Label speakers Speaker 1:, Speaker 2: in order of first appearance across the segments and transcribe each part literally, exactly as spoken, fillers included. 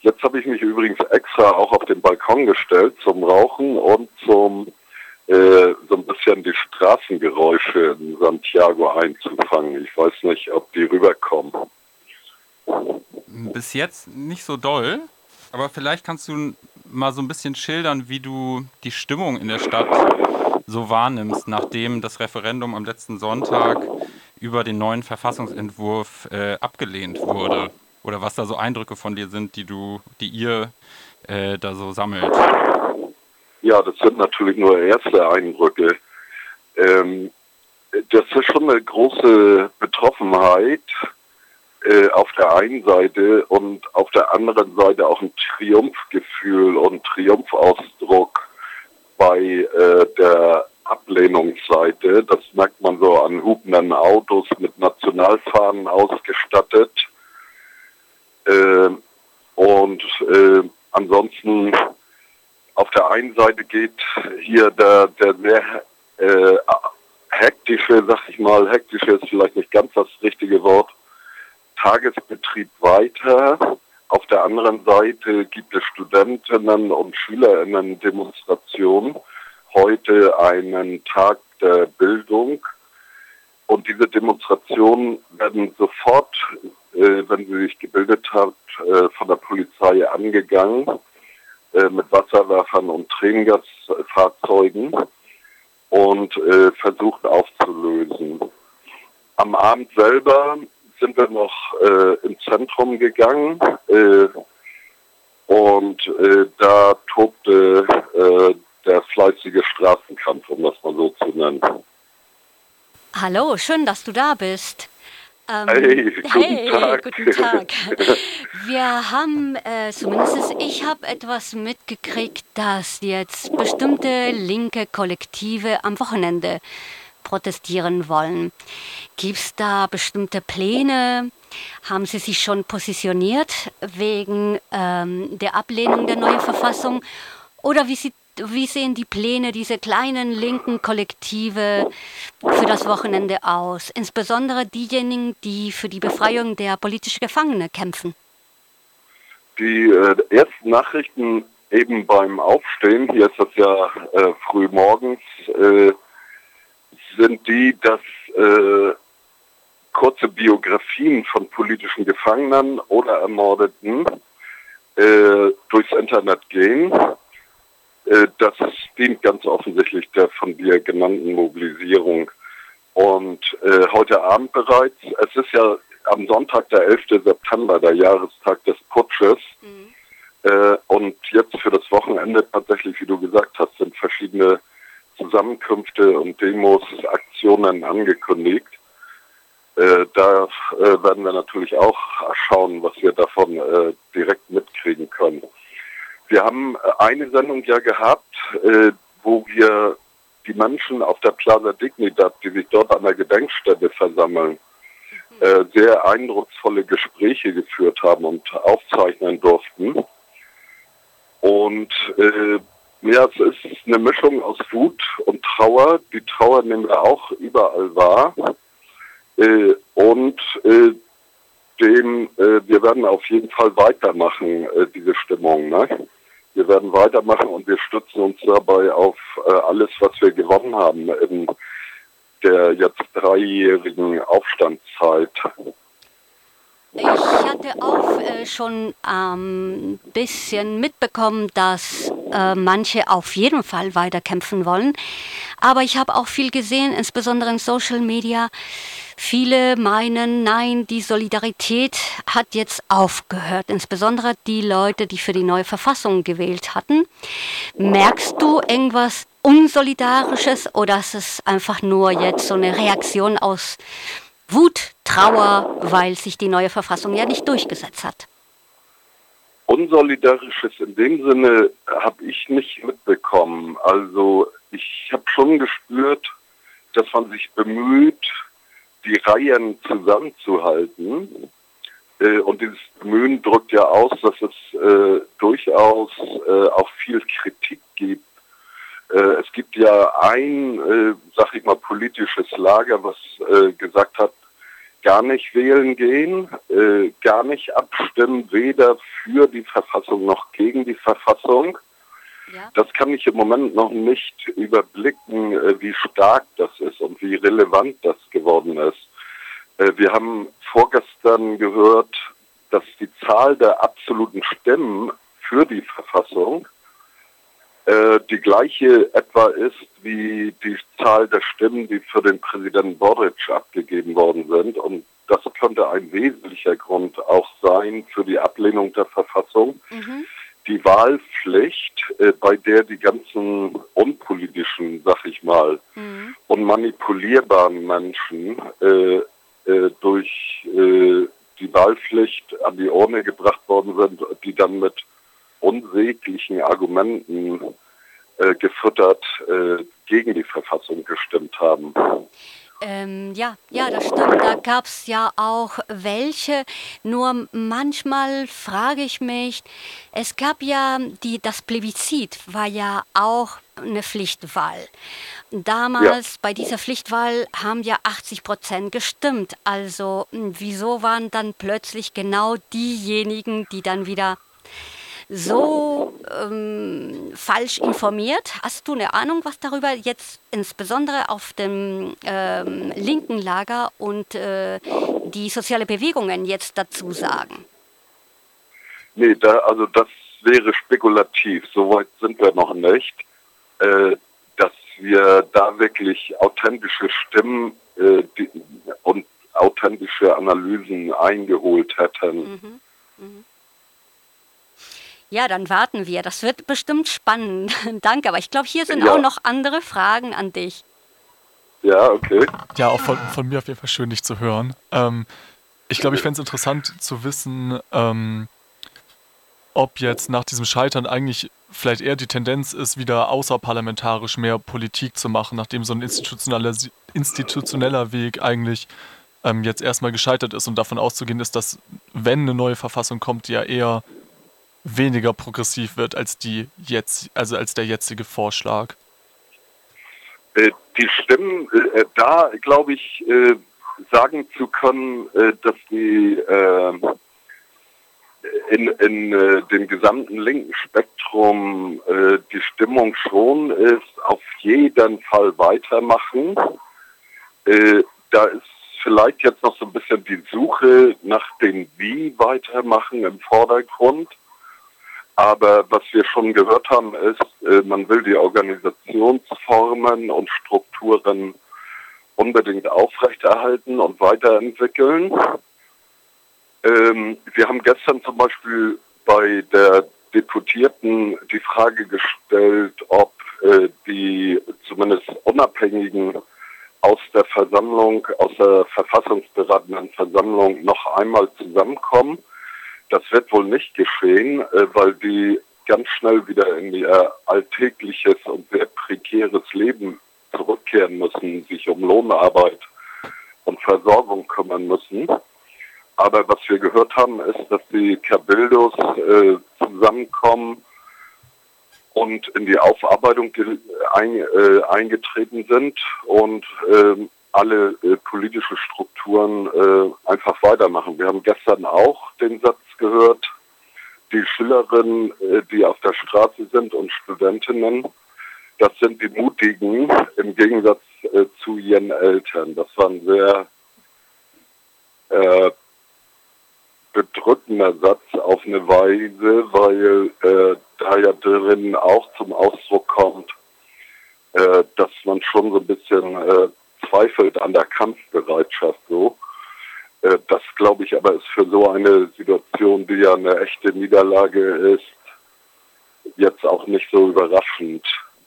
Speaker 1: Jetzt habe ich mich übrigens extra auch auf den Balkon gestellt zum Rauchen und zum äh, so ein bisschen die Straßengeräusche in Santiago einzufangen. Ich weiß nicht, ob die rüberkommen.
Speaker 2: Bis jetzt nicht so doll, aber vielleicht kannst du mal so ein bisschen schildern, wie du die Stimmung in der Stadt so wahrnimmst, nachdem das Referendum am letzten Sonntag über den neuen Verfassungsentwurf äh, abgelehnt wurde. Oder was da so Eindrücke von dir sind, die du, die ihr äh, da so sammelt.
Speaker 1: Ja, das sind natürlich nur erste Eindrücke. Ähm, das ist schon eine große Betroffenheit äh, auf der einen Seite und auf der anderen Seite auch ein Triumphgefühl und Triumphausdruck bei äh, der Ablehnungsseite. Das merkt man so an hupenden Autos mit Nationalfahnen ausgestattet. Äh, und äh, ansonsten auf der einen Seite geht hier der, der sehr äh, hektische, sag ich mal, hektische ist vielleicht nicht ganz das richtige Wort, Tagesbetrieb weiter. Auf der anderen Seite gibt es Studentinnen und Schülerinnen Demonstrationen. Heute einen Tag der Bildung. Und diese Demonstrationen werden sofort, äh, wenn sie sich gebildet hat, äh, von der Polizei angegangen, äh, mit Wasserwerfern und Tränengasfahrzeugen und äh, versucht aufzulösen. Am Abend selber sind wir noch äh, ins Zentrum gegangen äh, und äh, da tobte äh, der fleißige Straßenkampf, um das mal so zu nennen.
Speaker 3: Hallo, schön, dass du da bist. Ähm,
Speaker 1: Hey, guten
Speaker 3: hey,
Speaker 1: Tag.
Speaker 3: guten Tag. Wir haben, äh, zumindest ich habe etwas mitgekriegt, dass jetzt bestimmte linke Kollektive am Wochenende protestieren wollen. Gibt es da bestimmte Pläne? Haben Sie sich schon positioniert wegen ähm, der Ablehnung der neuen Verfassung? Oder wie, sieht, wie sehen die Pläne dieser kleinen linken Kollektive für das Wochenende aus? Insbesondere diejenigen, die für die Befreiung der politischen Gefangenen kämpfen.
Speaker 1: Die äh, ersten Nachrichten eben beim Aufstehen, hier ist das ja äh, früh morgens, äh, sind die, dass äh, kurze Biografien von politischen Gefangenen oder Ermordeten äh, durchs Internet gehen. Äh, das dient ganz offensichtlich der von dir genannten Mobilisierung. Und äh, heute Abend bereits, es ist ja am Sonntag, der elfte September, der Jahrestag des Putsches. Mhm. Äh, und jetzt für das Wochenende tatsächlich, wie du gesagt hast, sind verschiedene Zusammenkünfte und Demos, Aktionen angekündigt. Äh, da äh, werden wir natürlich auch schauen, was wir davon äh, direkt mitkriegen können. Wir haben eine Sendung ja gehabt, äh, wo wir die Menschen auf der Plaza Dignidad, die sich dort an der Gedenkstätte versammeln, mhm. äh, sehr eindrucksvolle Gespräche geführt haben und aufzeichnen durften. Und äh, ja, es ist eine Mischung aus Wut und Trauer. Die Trauer nehmen wir auch überall wahr. Äh, und äh, dem, äh, wir werden auf jeden Fall weitermachen, äh, diese Stimmung. Ne? Wir werden weitermachen und wir stützen uns dabei auf äh, alles, was wir gewonnen haben in der jetzt dreijährigen Aufstandszeit.
Speaker 3: Ich hatte auch äh, schon ein ähm, bisschen mitbekommen, dass äh, manche auf jeden Fall weiterkämpfen wollen. Aber ich habe auch viel gesehen, insbesondere in Social Media. Viele meinen, nein, die Solidarität hat jetzt aufgehört. Insbesondere die Leute, die für die neue Verfassung gewählt hatten. Merkst du irgendwas Unsolidarisches oder ist es einfach nur jetzt so eine Reaktion aus Wut, Trauer, weil sich die neue Verfassung ja nicht durchgesetzt hat?
Speaker 1: Unsolidarisches in dem Sinne habe ich nicht mitbekommen. Also ich habe schon gespürt, dass man sich bemüht, die Reihen zusammenzuhalten. Äh, und dieses Bemühen drückt ja aus, dass es äh, durchaus äh, auch viel Kritik gibt. Äh, es gibt ja ein, äh, sag ich mal, politisches Lager, was äh, gesagt hat, gar nicht wählen gehen, äh, gar nicht abstimmen, weder für die Verfassung noch gegen die Verfassung. Ja. Das kann ich im Moment noch nicht überblicken, äh, wie stark das ist und wie relevant das geworden ist. Äh, wir haben vorgestern gehört, dass die Zahl der absoluten Stimmen für die Verfassung äh, die gleiche etwa ist wie die Zahl der Stimmen, die für den Präsidenten Boric abgegeben worden sind. Und das könnte ein wesentlicher Grund auch sein für die Ablehnung der Verfassung. Mhm. Die Wahlpflicht, äh, bei der die ganzen unpolitischen, sag ich mal, mhm. unmanipulierbaren Menschen äh, äh, durch äh, die Wahlpflicht an die Urne gebracht worden sind, die dann mit unsäglichen Argumenten äh, gefüttert äh, gegen die Verfassung gestimmt haben.
Speaker 3: Ähm, ja, ja, das stimmt. Da gab es ja auch welche. Nur manchmal frage ich mich, es gab ja, die, das Plebiszit war ja auch eine Pflichtwahl. Damals ja. bei dieser Pflichtwahl haben ja achtzig Prozent gestimmt. Also wieso waren dann plötzlich genau diejenigen, die dann wieder so ähm, falsch informiert? Hast du eine Ahnung, was darüber jetzt insbesondere auf dem ähm, linken Lager und äh, die sozialen Bewegungen jetzt dazu sagen?
Speaker 1: Nee, da, also das wäre spekulativ. Soweit sind wir noch nicht, äh, dass wir da wirklich authentische Stimmen äh, die, und authentische Analysen eingeholt hätten.
Speaker 3: Mhm. Mhm. Ja, dann warten wir. Das wird bestimmt spannend. Danke, aber ich glaube, hier sind ja. auch noch andere Fragen an dich.
Speaker 1: Ja, okay.
Speaker 4: Ja, auch von, von mir auf jeden Fall schön, dich zu hören. Ähm, ich glaube, ich fände es interessant zu wissen, ähm, ob jetzt nach diesem Scheitern eigentlich vielleicht eher die Tendenz ist, wieder außerparlamentarisch mehr Politik zu machen, nachdem so ein institutioneller, institutioneller Weg eigentlich ähm, jetzt erstmal gescheitert ist und davon auszugehen ist, dass, wenn eine neue Verfassung kommt, die ja eher weniger progressiv wird als die jetzt, also als der jetzige Vorschlag.
Speaker 1: Äh, die Stimmen, äh, da glaube ich, äh, sagen zu können, äh, dass die äh, in, in äh, dem gesamten linken Spektrum äh, die Stimmung schon ist, auf jeden Fall weitermachen. Äh, da ist vielleicht jetzt noch so ein bisschen die Suche nach dem Wie weitermachen im Vordergrund. Aber was wir schon gehört haben, ist, äh, man will die Organisationsformen und Strukturen unbedingt aufrechterhalten und weiterentwickeln. Ähm, wir haben gestern zum Beispiel bei der Deputierten die Frage gestellt, ob äh, die zumindest Unabhängigen aus der Versammlung, aus der verfassungsberatenden Versammlung noch einmal zusammenkommen. Das wird wohl nicht geschehen, weil die ganz schnell wieder in ihr alltägliches und sehr prekäres Leben zurückkehren müssen, sich um Lohnarbeit und Versorgung kümmern müssen. Aber was wir gehört haben, ist, dass die Cabildos äh, zusammenkommen und in die Aufarbeitung ein, äh, eingetreten sind und äh, alle äh, politische Strukturen äh, einfach weitermachen. Wir haben gestern auch den Satz gehört, die Schülerinnen, äh, die auf der Straße sind und Studentinnen, das sind die Mutigen im Gegensatz äh, zu ihren Eltern. Das war ein sehr äh, bedrückender Satz auf eine Weise, weil äh, da ja drin auch zum Ausdruck kommt, äh, dass man schon so ein bisschen äh, zweifelt an der Kampfbereitschaft so. Äh, das glaube ich aber ist für so eine Situation, die ja eine echte Niederlage ist, jetzt auch nicht so überraschend.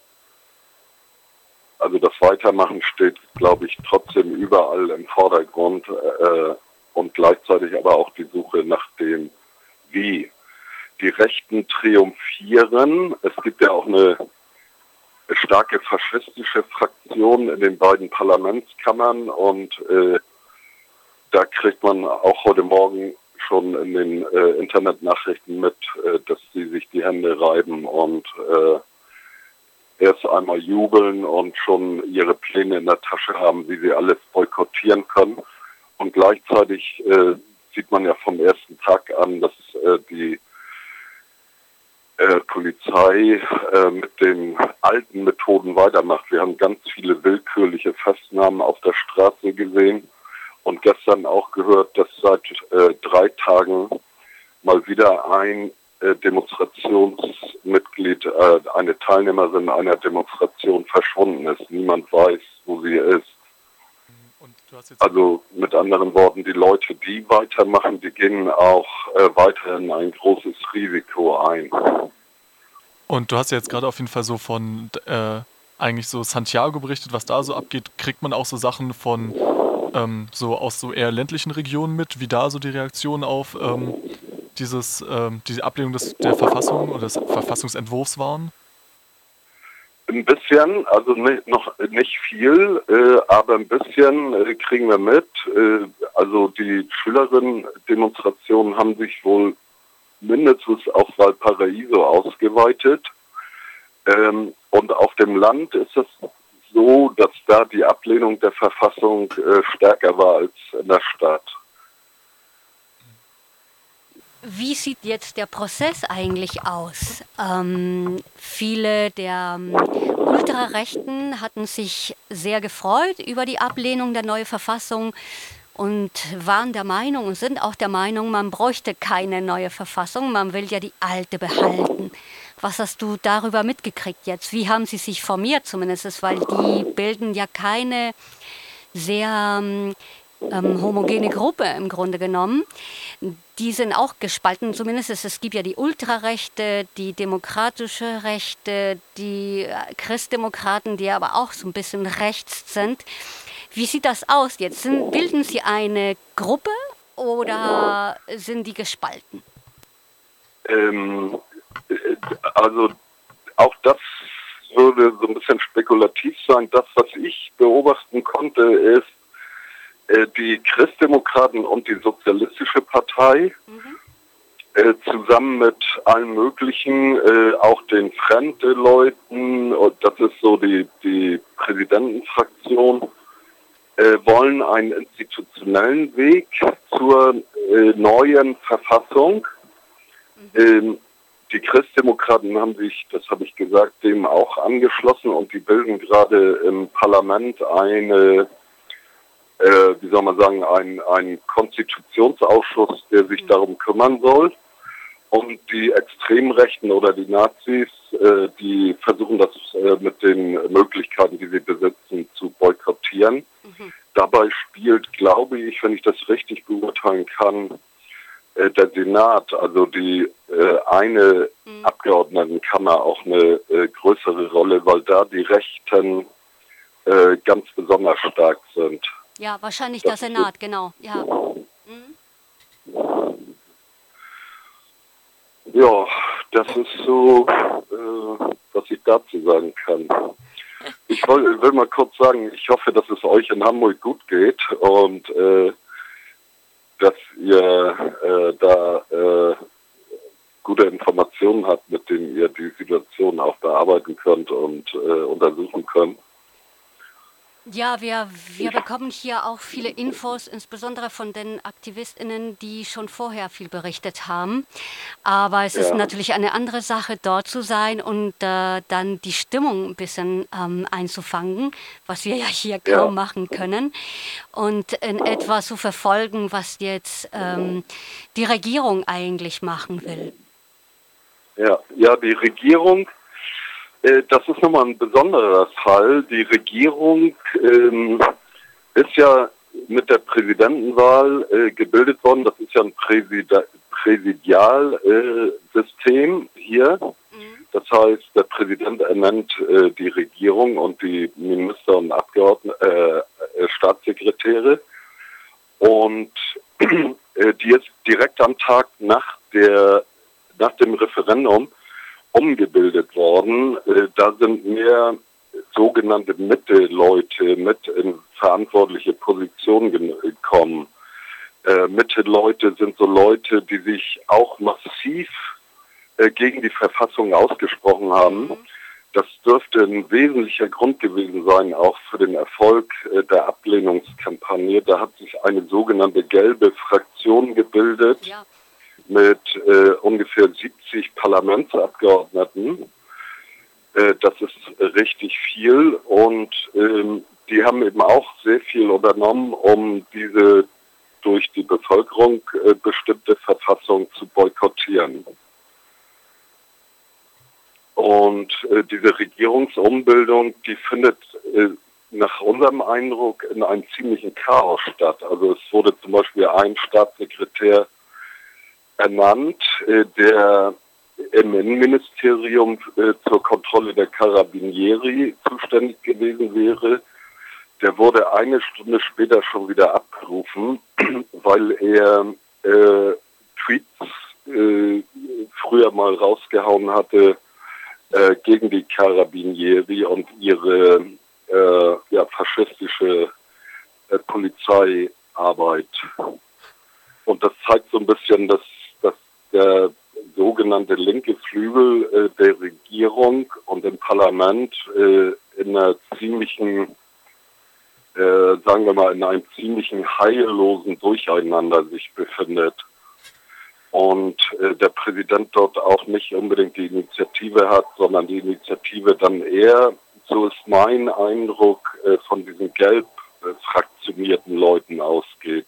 Speaker 1: Also das Weitermachen steht, glaube ich, trotzdem überall im Vordergrund äh, und gleichzeitig aber auch die Suche nach dem Wie. Die Rechten triumphieren. Es gibt ja auch eine starke faschistische Fraktion in den beiden Parlamentskammern und äh, da kriegt man auch heute Morgen schon in den äh, Internetnachrichten mit, äh, dass sie sich die Hände reiben und äh, erst einmal jubeln und schon ihre Pläne in der Tasche haben, wie sie alles boykottieren können. und gleichzeitig äh, sieht man ja vom ersten Tag an, dass äh, die äh, Polizei äh, mit den alten Methoden weitermacht. Wir haben ganz viele willkürliche Festnahmen auf der Straße gesehen und gestern auch gehört, dass seit äh, drei Tagen mal wieder ein äh, Demonstrationsmitglied, äh, eine Teilnehmerin einer Demonstration verschwunden ist. Niemand weiß, wo sie ist.
Speaker 4: Und du hast jetzt
Speaker 1: Also mit anderen Worten, die Leute, die weitermachen, die gehen auch äh, weiterhin ein großes Risiko ein.
Speaker 4: Und du hast ja jetzt gerade auf jeden Fall so von äh, eigentlich so Santiago berichtet, was da so abgeht. Kriegt man auch so Sachen von ähm, so aus so eher ländlichen Regionen mit, wie da so die Reaktionen auf ähm, dieses, ähm, diese Ablehnung des, der Verfassung oder des Verfassungsentwurfs waren?
Speaker 1: Ein bisschen, also nicht, noch nicht viel, äh, aber ein bisschen äh, kriegen wir mit. Äh, also die Schülerinnen-Demonstrationen haben sich wohl mindestens auf Valparaiso ausgeweitet. Ähm, und auf dem Land ist es so, dass da die Ablehnung der Verfassung äh, stärker war als in der Stadt.
Speaker 3: Wie sieht jetzt der Prozess eigentlich aus? Ähm, viele der ähm, Ultrarechten hatten sich sehr gefreut über die Ablehnung der neuen Verfassung und waren der Meinung und sind auch der Meinung, man bräuchte keine neue Verfassung, man will ja die alte behalten. Was hast du darüber mitgekriegt jetzt? Wie haben sie sich formiert zumindest? Weil die bilden ja keine sehr ähm, ähm, homogene Gruppe im Grunde genommen. Die sind auch gespalten, zumindest es gibt ja die Ultrarechte, die demokratische Rechte, die Christdemokraten, die aber auch so ein bisschen rechts sind. Wie sieht das aus jetzt? Sind, bilden sie eine Gruppe oder sind die gespalten?
Speaker 1: Ähm, also auch das würde so ein bisschen spekulativ sein. Das, was ich beobachten konnte, ist, äh, die Christdemokraten und die Sozialistische Partei mhm. äh, zusammen mit allen möglichen, äh, auch den Fremde-Leuten, und das ist so die, die Präsidentenfraktion, äh, wollen einen institutionellen Weg zur äh, neuen Verfassung. Mhm. Ähm, Die Christdemokraten haben sich, das habe ich gesagt, dem auch angeschlossen und die bilden gerade im Parlament eine, äh, wie soll man sagen, einen, einen Konstitutionsausschuss, der sich darum kümmern soll. Und die Extremrechten oder die Nazis, äh, die versuchen das äh, mit den Möglichkeiten, die sie besitzen, zu boykottieren. Mhm. Dabei spielt, glaube ich, wenn ich das richtig beurteilen kann, der Senat, also die äh, eine mhm. Abgeordnetenkammer, auch eine äh, größere Rolle, weil da die Rechten äh, ganz besonders stark sind.
Speaker 3: Ja, wahrscheinlich das der Senat, ist, genau. Ja. Mhm.
Speaker 1: ja, das ist so, äh, was ich dazu sagen kann. Ich will, will mal kurz sagen, ich hoffe, dass es euch in Hamburg gut geht und äh, dass ihr äh, da äh, gute Informationen habt, mit denen ihr die Situation auch bearbeiten könnt und äh, untersuchen könnt.
Speaker 3: Ja, wir, wir bekommen hier auch viele Infos, insbesondere von den AktivistInnen, die schon vorher viel berichtet haben. Aber es ja. ist natürlich eine andere Sache, dort zu sein und äh, dann die Stimmung ein bisschen ähm, einzufangen, was wir ja hier kaum ja. machen können. Und in etwa zu verfolgen, was jetzt ähm, die Regierung eigentlich machen will.
Speaker 1: Ja, ja, die Regierung, das ist nochmal ein besonderer Fall. Die Regierung ähm, ist ja mit der Präsidentenwahl äh, gebildet worden. Das ist ja ein Präsid- Präsidialsystem äh, hier. Mhm. Das heißt, der Präsident ernennt äh, die Regierung und die Minister und Abgeordneten, äh, Staatssekretäre. Und äh, die ist direkt am Tag nach der nach dem Referendum umgebildet worden. Da sind mehr sogenannte Mitte-Leute mit in verantwortliche Positionen gekommen. Mitte-Leute sind so Leute, die sich auch massiv gegen die Verfassung ausgesprochen haben. das dürfte ein wesentlicher Grund gewesen sein, auch für den Erfolg äh, der Ablehnungskampagne. Da hat sich eine sogenannte gelbe Fraktion gebildet
Speaker 3: Ja.
Speaker 1: mit äh, ungefähr siebzig Parlamentsabgeordneten. Äh, das ist richtig viel und ähm, die haben eben auch sehr viel unternommen, um diese durch die Bevölkerung äh, bestimmte Verfassung zu boykottieren. Und äh, diese Regierungsumbildung, die findet äh, nach unserem Eindruck in einem ziemlichen Chaos statt. Also es wurde zum Beispiel ein Staatssekretär ernannt, äh, der im Innenministerium äh, zur Kontrolle der Carabinieri zuständig gewesen wäre. Der wurde eine Stunde später schon wieder abgerufen, weil er äh, Tweets äh, früher mal rausgehauen hatte äh, gegen die Carabinieri und ihre äh, ja, faschistische äh, Polizeiarbeit. Und das zeigt so ein bisschen, dass, dass der sogenannte linke Flügel äh, der Regierung und im Parlament äh, in einer ziemlichen Äh, sagen wir mal, in einem ziemlichen heillosen Durcheinander sich befindet. Und äh, der Präsident dort auch nicht unbedingt die Initiative hat, sondern die Initiative dann eher, so ist mein Eindruck, äh, von diesen gelb äh, fraktionierten Leuten ausgeht.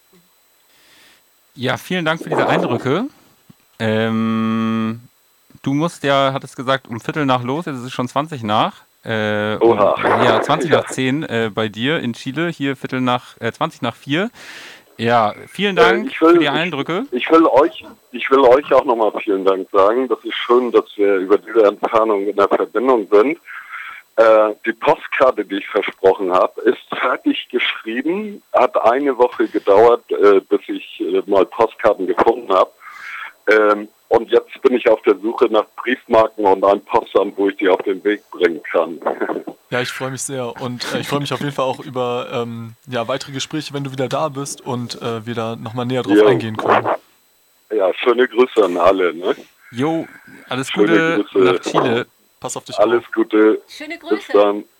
Speaker 2: Ja, vielen Dank für diese Eindrücke. Ähm, du musst ja, hattest gesagt, um Viertel nach los, jetzt ist es schon zwanzig nach. Äh, um, ja, zwanzig nach zehn äh, bei dir in Chile, hier Viertel nach, äh, zwanzig nach vier. Ja, vielen Dank
Speaker 1: äh, will,
Speaker 2: für die Eindrücke.
Speaker 1: Ich, ich, will euch, ich will euch auch nochmal vielen Dank sagen. Das ist schön, dass wir über diese Entfernung in der Verbindung sind. Äh, die Postkarte, die ich versprochen habe, ist fertig geschrieben. Hat eine Woche gedauert, äh, bis ich äh, mal Postkarten gefunden habe. Ähm, Und jetzt bin ich auf der Suche nach Briefmarken und einem Postamt, wo ich die auf den Weg bringen kann.
Speaker 4: Ja, ich freue mich sehr und äh, ich freue mich auf jeden Fall auch über ähm, ja, weitere Gespräche, wenn du wieder da bist und äh, wir da nochmal näher drauf
Speaker 1: jo.
Speaker 4: eingehen können.
Speaker 1: Ja, schöne Grüße an alle. Ne?
Speaker 2: Jo, alles
Speaker 1: Schöne
Speaker 2: Gute
Speaker 1: Grüße.
Speaker 2: nach Chile.
Speaker 4: Pass auf dich
Speaker 1: Alles
Speaker 4: auf.
Speaker 1: Gute.
Speaker 3: Schöne
Speaker 1: Bis
Speaker 3: Grüße.
Speaker 1: dann.